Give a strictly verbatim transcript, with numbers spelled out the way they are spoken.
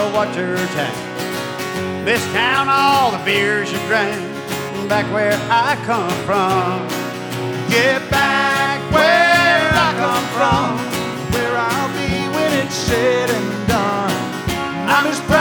water tank. Miscount all the beers you drank back where I come from. Get back where I come from, where I'll be when it's said and done. I'm as proud